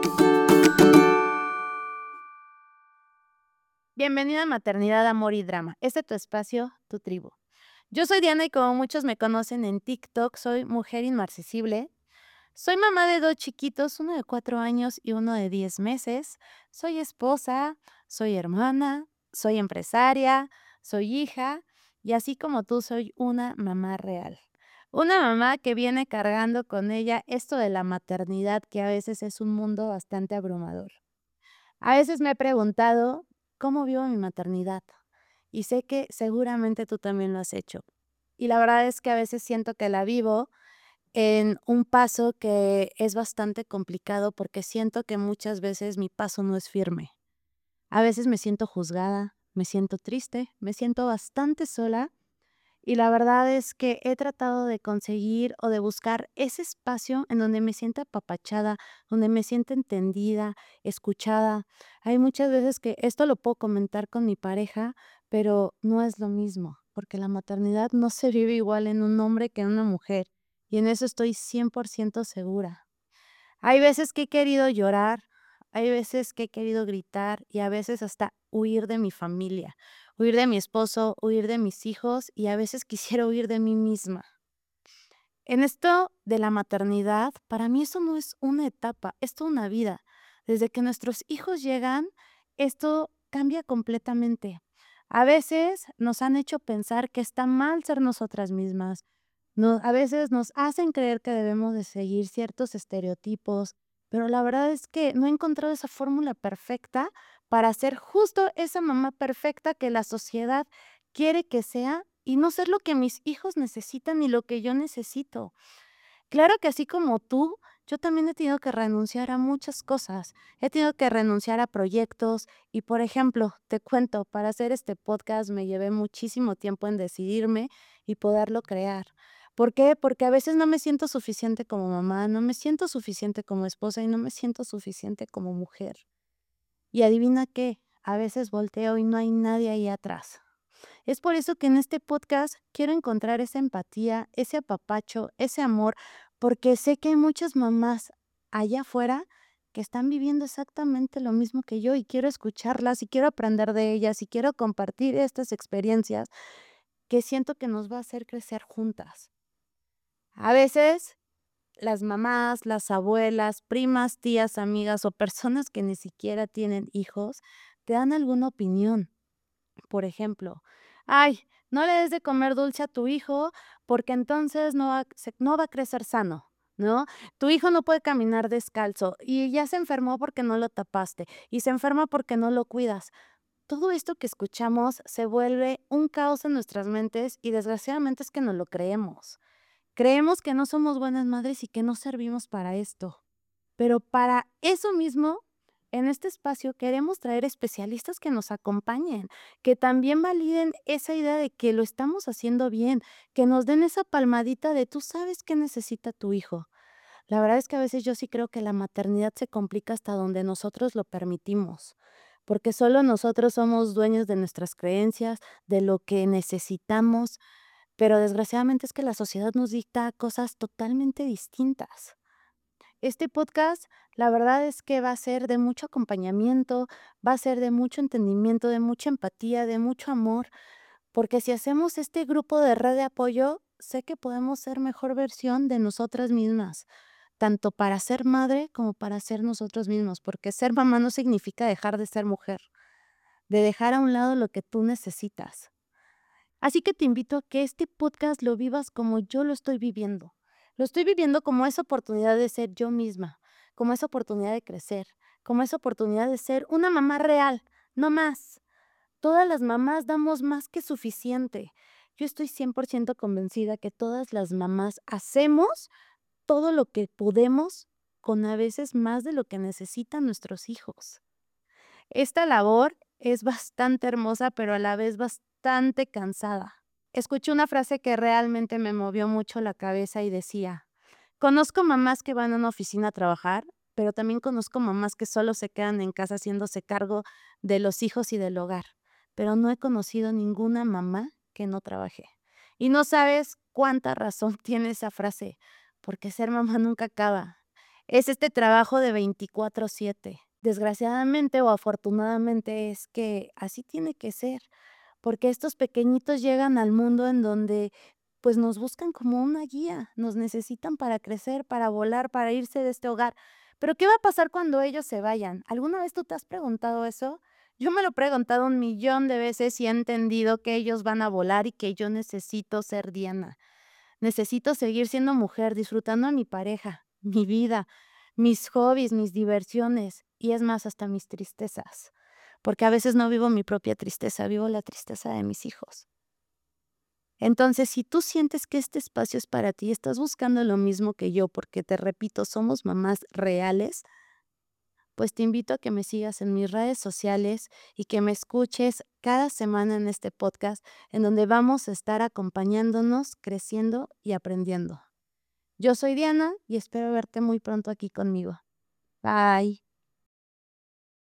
Bienvenida a Maternidad, Amor y Drama. Este es tu espacio, tu tribu. Yo soy Diana y como muchos me conocen en TikTok, soy mujer inmarcesible. Soy mamá de 2 chiquitos, uno de 4 años y uno de 10 meses. Soy esposa, soy hermana, soy empresaria, soy hija y así como tú soy una mamá real. Una mamá que viene cargando con ella esto de la maternidad que a veces es un mundo bastante abrumador. A veces me he preguntado cómo vivo mi maternidad y sé que seguramente tú también lo has hecho. Y la verdad es que a veces siento que la vivo en un paso que es bastante complicado porque siento que muchas veces mi paso no es firme. A veces me siento juzgada, me siento triste, me siento bastante sola y la verdad es que he tratado de conseguir o de buscar ese espacio en donde me sienta apapachada, donde me sienta entendida, escuchada. Hay muchas veces que esto lo puedo comentar con mi pareja, pero no es lo mismo, porque la maternidad no se vive igual en un hombre que en una mujer, y en eso estoy 100% segura. Hay veces que he querido llorar, hay veces que he querido gritar y a veces hasta huir de mi familia, huir de mi esposo, huir de mis hijos y a veces quisiera huir de mí misma. En esto de la maternidad, para mí eso no es una etapa, es toda una vida. Desde que nuestros hijos llegan, esto cambia completamente. A veces nos han hecho pensar que está mal ser nosotras mismas. A veces nos hacen creer que debemos de seguir ciertos estereotipos, pero la verdad es que no he encontrado esa fórmula perfecta para ser justo esa mamá perfecta que la sociedad quiere que sea y no ser lo que mis hijos necesitan ni lo que yo necesito. Claro que así como tú, yo también he tenido que renunciar a muchas cosas. He tenido que renunciar a proyectos y, por ejemplo, te cuento, para hacer este podcast me llevé muchísimo tiempo en decidirme y poderlo crear. ¿Por qué? Porque a veces no me siento suficiente como mamá, no me siento suficiente como esposa y no me siento suficiente como mujer. Y adivina qué, a veces volteo y no hay nadie ahí atrás. Es por eso que en este podcast quiero encontrar esa empatía, ese apapacho, ese amor, porque sé que hay muchas mamás allá afuera que están viviendo exactamente lo mismo que yo y quiero escucharlas y quiero aprender de ellas y quiero compartir estas experiencias que siento que nos va a hacer crecer juntas. A veces las mamás, las abuelas, primas, tías, amigas o personas que ni siquiera tienen hijos te dan alguna opinión. Por ejemplo, ay, no le des de comer dulce a tu hijo porque entonces no va a crecer sano, ¿no? Tu hijo no puede caminar descalzo y ya se enfermó porque no lo tapaste y se enferma porque no lo cuidas. Todo esto que escuchamos se vuelve un caos en nuestras mentes y desgraciadamente es que no lo creemos. Creemos que no somos buenas madres y que no servimos para esto. Pero para eso mismo, en este espacio queremos traer especialistas que nos acompañen, que también validen esa idea de que lo estamos haciendo bien, que nos den esa palmadita de tú sabes qué necesita tu hijo. La verdad es que a veces yo sí creo que la maternidad se complica hasta donde nosotros lo permitimos, porque solo nosotros somos dueños de nuestras creencias, de lo que necesitamos, pero desgraciadamente es que la sociedad nos dicta cosas totalmente distintas. Este podcast, la verdad es que va a ser de mucho acompañamiento, va a ser de mucho entendimiento, de mucha empatía, de mucho amor, porque si hacemos este grupo de red de apoyo, sé que podemos ser mejor versión de nosotras mismas, tanto para ser madre como para ser nosotros mismos, porque ser mamá no significa dejar de ser mujer, de dejar a un lado lo que tú necesitas. Así que te invito a que este podcast lo vivas como yo lo estoy viviendo. Lo estoy viviendo como esa oportunidad de ser yo misma, como esa oportunidad de crecer, como esa oportunidad de ser una mamá real, no más. Todas las mamás damos más que suficiente. Yo estoy 100% convencida que todas las mamás hacemos todo lo que podemos con a veces más de lo que necesitan nuestros hijos. Esta labor es bastante hermosa, pero a la vez bastante cansada. Escuché una frase que realmente me movió mucho la cabeza y decía, conozco mamás que van a una oficina a trabajar, pero también conozco mamás que solo se quedan en casa haciéndose cargo de los hijos y del hogar, pero no he conocido ninguna mamá que no trabaje. Y no sabes cuánta razón tiene esa frase, porque ser mamá nunca acaba. Es este trabajo de 24/7. Desgraciadamente o afortunadamente es que así tiene que ser, porque estos pequeñitos llegan al mundo en donde, pues, nos buscan como una guía, nos necesitan para crecer, para volar, para irse de este hogar. Pero, ¿qué va a pasar cuando ellos se vayan? ¿Alguna vez tú te has preguntado eso? Yo me lo he preguntado un millón de veces y he entendido que ellos van a volar y que yo necesito ser Diana. Necesito seguir siendo mujer, disfrutando a mi pareja, mi vida, mis hobbies, mis diversiones y es más, hasta mis tristezas, porque a veces no vivo mi propia tristeza, vivo la tristeza de mis hijos. Entonces, si tú sientes que este espacio es para ti, estás buscando lo mismo que yo, porque te repito, somos mamás reales, pues te invito a que me sigas en mis redes sociales y que me escuches cada semana en este podcast, en donde vamos a estar acompañándonos, creciendo y aprendiendo. Yo soy Diana y espero verte muy pronto aquí conmigo. Bye.